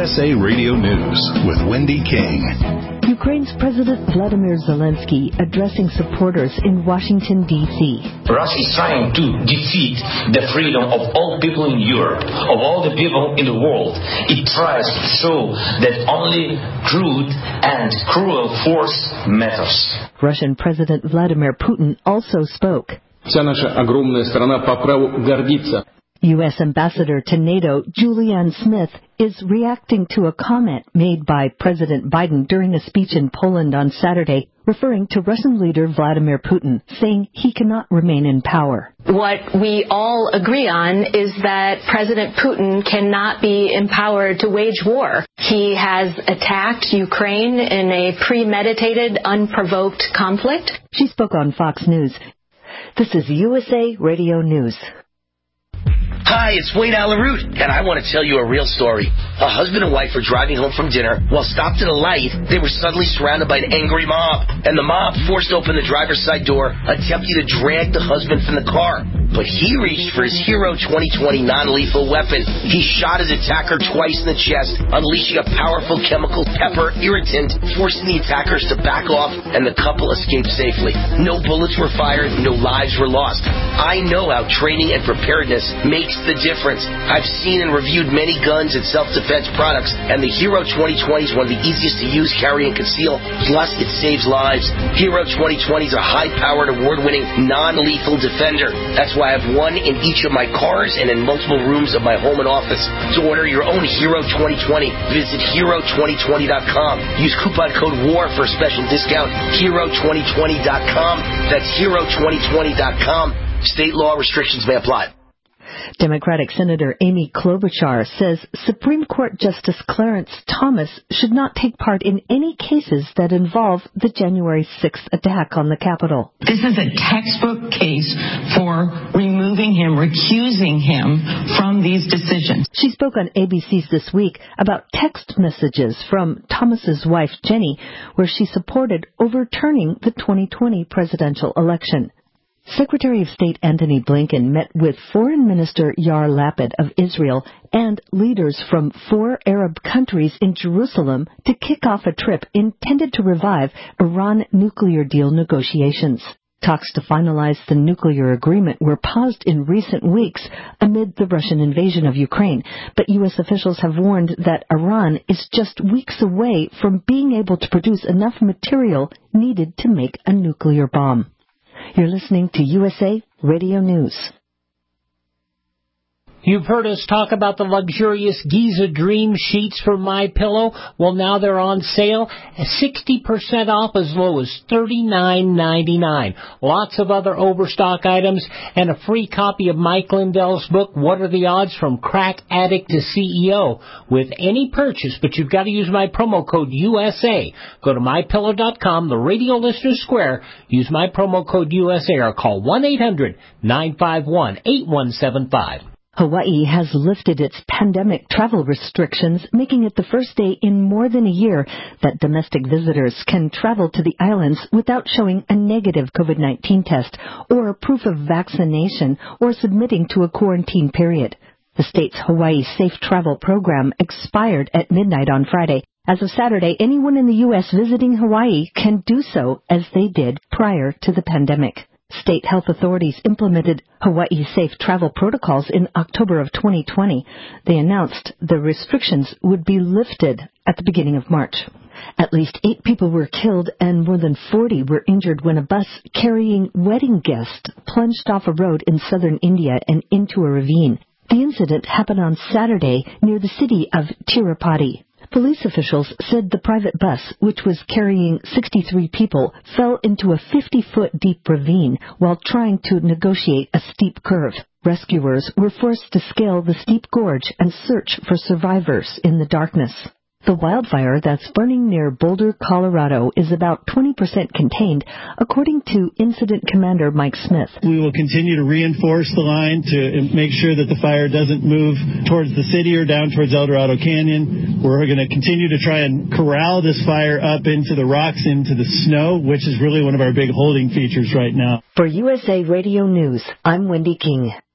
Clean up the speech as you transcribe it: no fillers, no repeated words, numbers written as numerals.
USA Radio News with Wendy King. Ukraine's President Vladimir Zelensky addressing supporters in Washington, D.C. Russia is trying to defeat the freedom of all people in Europe, of all the people in the world. It tries to show that only crude and cruel force matters. Russian President Vladimir Putin also spoke. Вся наша огромная страна по праву гордится. U.S. Ambassador to NATO Julianne Smith is reacting to a comment made by President Biden during a speech in Poland on Saturday, referring to Russian leader Vladimir Putin, saying he cannot remain in power. What we all agree on is that President Putin cannot be empowered to wage war. He has attacked Ukraine in a premeditated, unprovoked conflict. She spoke on Fox News. This is USA Radio News. Hi, it's Wayne Allen Root, and I want to tell you a real story. A husband and wife were driving home from dinner. While stopped at a light, they were suddenly surrounded by an angry mob. And the mob forced open the driver's side door, attempting to drag the husband from the car. But he reached for his Hero 2020 non-lethal weapon. He shot his attacker twice in the chest, unleashing a powerful chemical pepper irritant, forcing the attackers to back off, and the couple escaped safely. No bullets were fired, no lives were lost. I know how training and preparedness makes the difference. I've seen and reviewed many guns and self-defense products, and the Hero 2020 is one of the easiest to use, carry, and conceal. Plus, it saves lives. Hero 2020 is a high-powered, award-winning, non-lethal defender. That's why I have one in each of my cars and in multiple rooms of my home and office. To order your own Hero 2020, visit Hero2020.com. Use coupon code WAR for a special discount. Hero2020.com. That's Hero2020.com. State law restrictions may apply. Democratic Senator Amy Klobuchar says Supreme Court Justice Clarence Thomas should not take part in any cases that involve the January 6th attack on the Capitol. This is a textbook case for removing him, recusing him from these decisions. She spoke on ABC's This Week about text messages from Thomas's wife, Jenny, where she supported overturning the 2020 presidential election. Secretary of State Antony Blinken met with Foreign Minister Yair Lapid of Israel and leaders from 4 Arab countries in Jerusalem to kick off a trip intended to revive Iran nuclear deal negotiations. Talks to finalize the nuclear agreement were paused in recent weeks amid the Russian invasion of Ukraine, but U.S. officials have warned that Iran is just weeks away from being able to produce enough material needed to make a nuclear bomb. You're listening to USA Radio News. You've heard us talk about the luxurious Giza Dream sheets from MyPillow. Well, now they're on sale, 60% off, as low as $39.99. Lots of other overstock items and a free copy of Mike Lindell's book, What Are the Odds from Crack Addict to CEO, with any purchase, but you've got to use my promo code USA. Go to MyPillow.com, the Radio Listener Square, use my promo code USA, or call 1-800-951-8175. Hawaii has lifted its pandemic travel restrictions, making it the first day in more than a year that domestic visitors can travel to the islands without showing a negative COVID-19 test or proof of vaccination or submitting to a quarantine period. The state's Hawaii Safe Travel program expired at midnight on Friday. As of Saturday, anyone in the U.S. visiting Hawaii can do so as they did prior to the pandemic. State health authorities implemented Hawaii Safe Travel protocols in October of 2020. They announced the restrictions would be lifted at the beginning of March. At least 8 people were killed and more than 40 were injured when a bus carrying wedding guests plunged off a road in southern India and into a ravine. The incident happened on Saturday near the city of Tirupati. Police officials said the private bus, which was carrying 63 people, fell into a 50-foot deep ravine while trying to negotiate a steep curve. Rescuers were forced to scale the steep gorge and search for survivors in the darkness. The wildfire that's burning near Boulder, Colorado, is about 20% contained, according to Incident Commander Mike Smith. We will continue to reinforce the line to make sure that the fire doesn't move towards the city or down towards El Dorado Canyon. We're going to continue to try and corral this fire up into the rocks, into the snow, which is really one of our big holding features right now. For USA Radio News, I'm Wendy King.